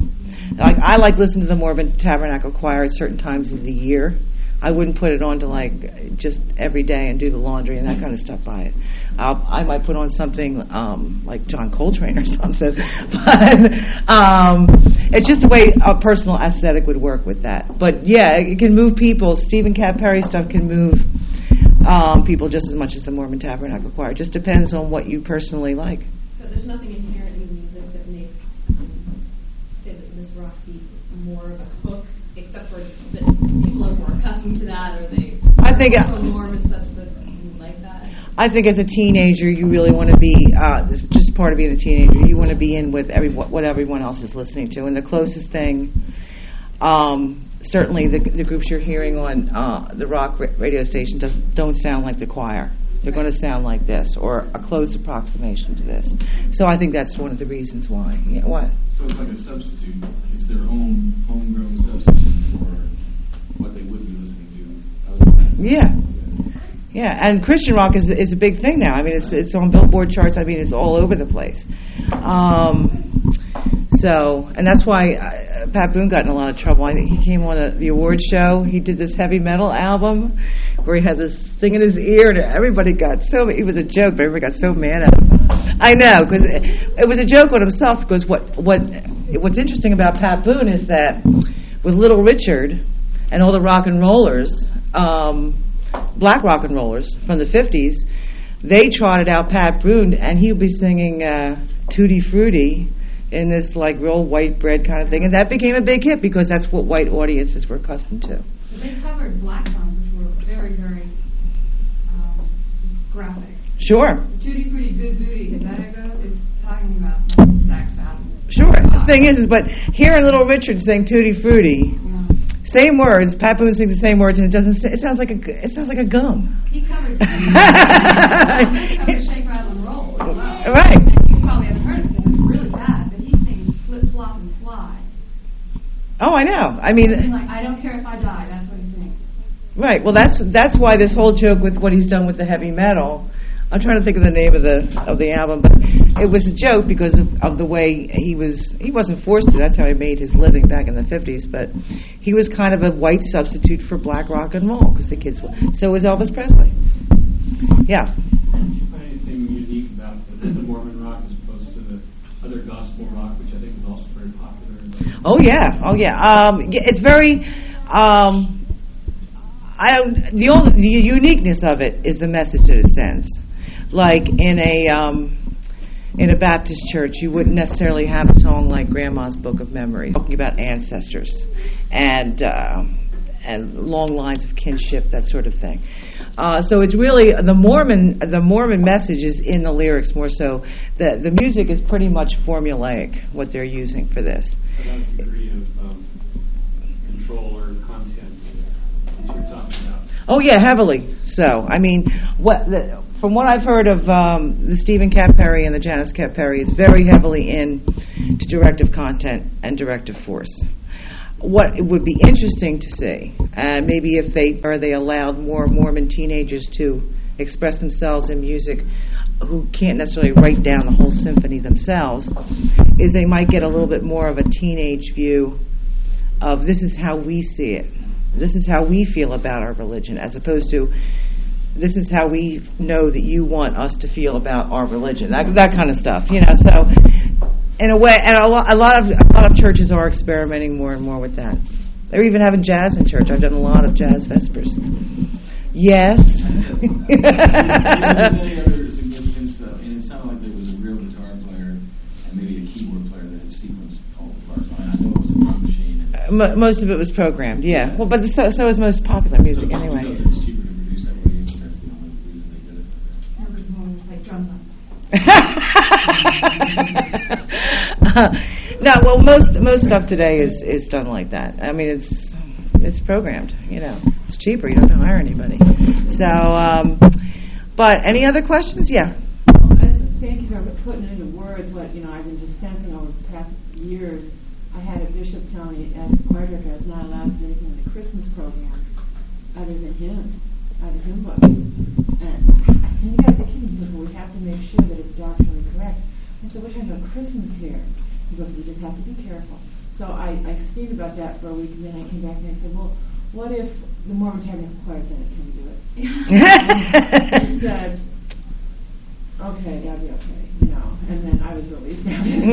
like I like listening to the Mormon Tabernacle Choir at certain times of the year. I wouldn't put it on to like just every day and do the laundry and that kind of stuff by it. I'll, I might put on something um, like John Coltrane or something, but um, it's just the way a personal aesthetic would work with that. But yeah, it can move people. Stephen Cat Perry stuff can move um, people just as much as the Mormon Tabernacle Choir. It just depends on what you personally like. So there's nothing inherent in music that makes, um, say, that this rock beat more of a hook, except for that people are more accustomed to that, or they I think the norm is such that you like that. I think as a teenager, you really want to be, uh, this is just part of being a teenager, you want to be in with every, what everyone else is listening to. And the closest thing, um, certainly the, the groups you're hearing on uh, the rock radio station doesn't, don't sound like the choir. They're going to sound like this, or a close approximation to this. So I think that's one of the reasons why. Yeah, what? So it's like a substitute. It's their own homegrown substitute for what they would be listening to. Yeah. Yeah, and Christian rock is is a big thing now. I mean, it's it's on Billboard charts. I mean, it's all over the place. Um, so, and that's why uh, Pat Boone got in a lot of trouble. I think he came on a, the award show. He did this heavy metal album where he had this thing in his ear, and everybody got so. It was a joke, but everybody got so mad at him. I know, because it, it was a joke on himself. Because what what what's interesting about Pat Boone is that with Little Richard and all the rock and rollers. Um, black rock and rollers from the fifties, they trotted out Pat Boone, and he would be singing uh, Tutti Frutti in this like real white bread kind of thing, and that became a big hit because that's what white audiences were accustomed to. They covered black songs, which were very, very um, graphic. Sure. Tutti Frutti, Good Booty, is that it goes? It's talking about sex out. Sure. The thing is, is but hearing Little Richard sing Tutti Frutti, yeah. Same words. Pat Boone sings the same words, and it doesn't. It sounds like a. It sounds like a gum. He covered. he covered Shake, Rattle, and Roll. As well. Right. And you probably haven't heard it because it's really bad, but he sings Flip, Flop, and Fly. Oh, I know. I mean, He's like, I don't care if I die. That's what he sings. Right. Well, that's that's why this whole joke with what he's done with the heavy metal. I'm trying to think of the name of the of the album, but it was a joke because of, of the way he was. He wasn't forced to. That's how he made his living back in the fifties. But he was kind of a white substitute for black rock and roll because the kids. Were, so was Elvis Presley. Yeah. Did you find anything unique about the, the Mormon rock as opposed to the other gospel rock, which I think was also very popular? Oh yeah. Oh yeah. Um, it's very. Um, I don't. The only the uniqueness of it is the message that it sends. Like in a um, in a Baptist church, you wouldn't necessarily have a song like Grandma's Book of Memories, talking about ancestors and uh, and long lines of kinship, that sort of thing. Uh, so it's really the Mormon the Mormon message is in the lyrics more so. The the music is pretty much formulaic what they're using for this. About the degree of um, control or content that you're talking about. Oh yeah, heavily. So I mean, what the, from what I've heard of um, the Stephen Cat Perry and the Janice Cat Perry, it's very heavily in to directive content and directive force. What it would be interesting to see, and uh, maybe if they or they allowed more Mormon teenagers to express themselves in music, who can't necessarily write down the whole symphony themselves, is they might get a little bit more of a teenage view of this is how we see it. This is how we feel about our religion, as opposed to this is how we know that you want us to feel about our religion. That that kind of stuff, you know. So, in a way, and a lot, a lot of a lot of churches are experimenting more and more with that. They're even having jazz in church. I've done a lot of jazz vespers. Yes. Is there any other significance? Uh, and it sounded like there was a real guitar player and maybe a keyboard player that had sequenced all the parts. I know it was a drum machine. M- most of it was programmed, yeah. Well, but the, so so is most popular music so anyway. It's cheaper to produce that way. That's the only reason they did it. Herbert Moon played drums on. uh, no, well, most most stuff today is, is done like that. I mean, it's it's programmed. You know, it's cheaper. You don't have to hire anybody. So, um, but any other questions? Yeah. Well, thank you for putting into words what you know I've been just sensing over the past years. I had a bishop tell me as a choir director I was not allowed to do anything in the Christmas program other than hymns, other hymn books. And, and you guys are kidding me, we have to make sure that it's doctrinally correct. I said, we're talking about Christmas here. He goes, we just have to be careful. so I, I studied about that for a week, and then I came back and I said, well, what if the Mormon Tabernacle Choir said it couldn't do it? And he said, okay, that'd be okay, you know, and then I was released.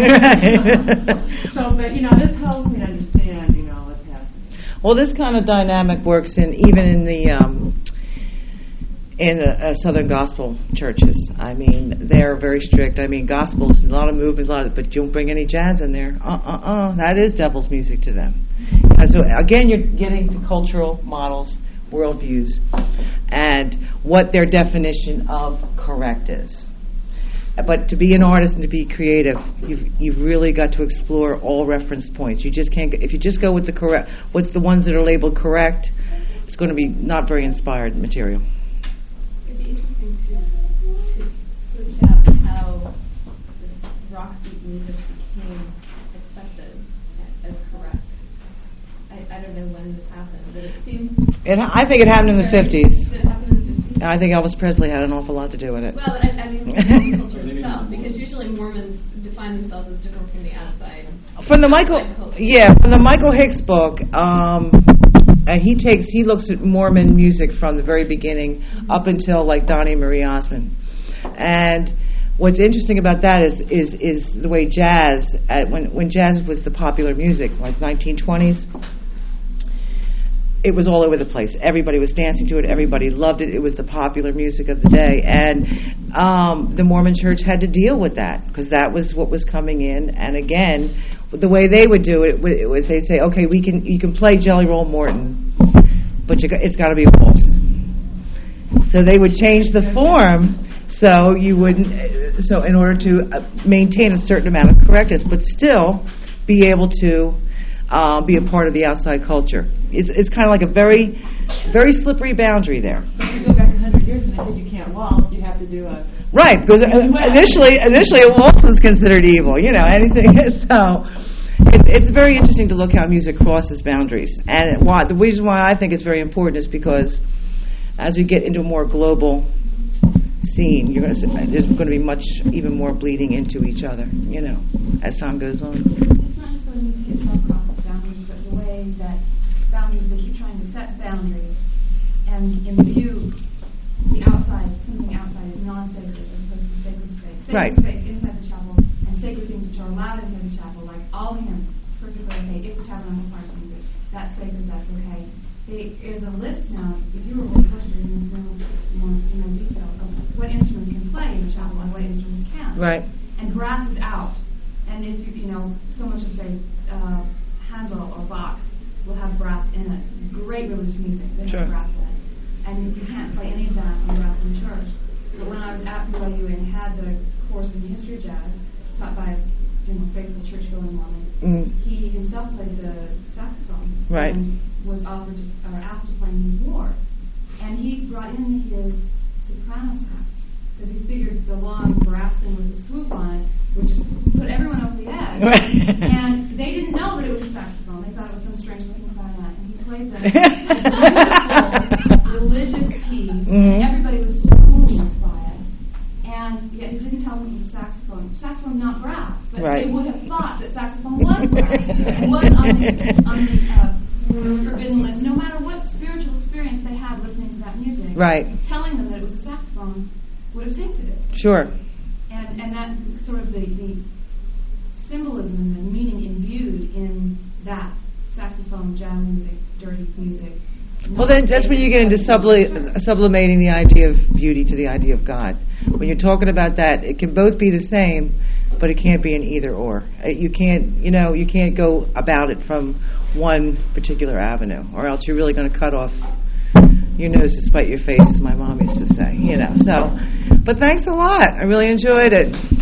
So, but, you know, this helps me to understand, you know, what's happening. Well, this kind of dynamic works in even in the um, in the, uh, Southern Gospel churches. I mean, they're very strict. I mean, gospels, a lot of movements, a lot of, but you don't bring any jazz in there. Uh, uh, uh. That is devil's music to them. And so again, you're getting to cultural models, worldviews, and what their definition of correct is. But to be an artist and to be creative, you've you've really got to explore all reference points. You just can't. If you just go with the correct, what's the ones that are labeled correct, it's going to be not very inspired material. It'd be interesting to to search out how this rock beat music became accepted as correct. I, I don't know when this happened, but it seems. It, I think it happened in the fifties. Did it happen in the fifties? I think Elvis Presley had an awful lot to do with it. Well, but I, I mean, Mormon culture itself, because usually Mormons define themselves as different from the outside. From the Michael, yeah, from the Michael Hicks book, um, and he takes he looks at Mormon music from the very beginning mm-hmm. up until like Donnie Marie Osmond, and what's interesting about that is is is the way jazz at, when when jazz was the popular music, like nineteen twenties. It was all over the place. Everybody was dancing to it. Everybody loved it. It was the popular music of the day. And um, the Mormon Church had to deal with that because that was what was coming in. And again, the way they would do it, it was they say, okay, we can you can play Jelly Roll Morton, but you, it's got to be a waltz. So they would change the form so you wouldn't, so in order to maintain a certain amount of correctness, but still be able to Uh, be a part of the outside culture. It's, it's kind of like a very, very slippery boundary there. If you go back a hundred years and they said you can't waltz, you have to do a... Right, because initially, initially a waltz was considered evil, you know, anything. So it's, it's very interesting to look how music crosses boundaries. And why, the reason why I think it's very important is because as we get into a more global scene, you're going to there's going to be much, even more bleeding into each other, you know, as time goes on. It's not just the way music itself crosses boundaries, but the way that boundaries, they keep trying to set boundaries and imbue the outside, something outside is non-sacred as opposed to sacred space. Sacred Right. space inside the chapel and sacred things which are allowed inside the chapel, like all the hymns, perfectly okay. If the tabernacle choir sings it, that's sacred, that's okay. They, there's a list now, if you were really interested in this more, more you know, detail of what instruments can play in the chapel and what instruments can't. Right. And brass is out. And if you, you know, so much as say uh, Handel or Bach will have brass in it. Great religious music, they Sure. have brass in it. And you can't play any of that on brass in church. But when I was at B Y U and had the course in history of jazz taught by a you know, faithful church-going Mormon, Mm. he himself played the saxophone. Right. And was offered to, or asked to play in his ward. And he brought in his soprano sax because he figured the long brass thing with the swoop on it would just put everyone over the edge. Right. And they didn't know that it was a saxophone. They thought it was some strange looking clarinet. And he played that beautiful religious piece. Mhm. Everybody was so moved by it. And yet he didn't tell them it was a saxophone. Saxophone's not brass, but Right. they would have thought that saxophone was brass. It wasn't on the, on the uh, forbidden list, no matter what spiritual experience they had listening to that music. Right. Telling them that it was a saxophone would have tainted it. Sure. And and that sort of the, the symbolism and the meaning imbued in that saxophone, jazz music, dirty music. Well, then that's when you get into subli- sublimating the idea of beauty to the idea of God. When you're talking about that, it can both be the same, but it can't be an either or. Uh, You can't, you know, you can't go about it from one particular avenue, or else you're really going to cut off your nose to spite your face, as my mom used to say. You know. So, but thanks a lot. I really enjoyed it.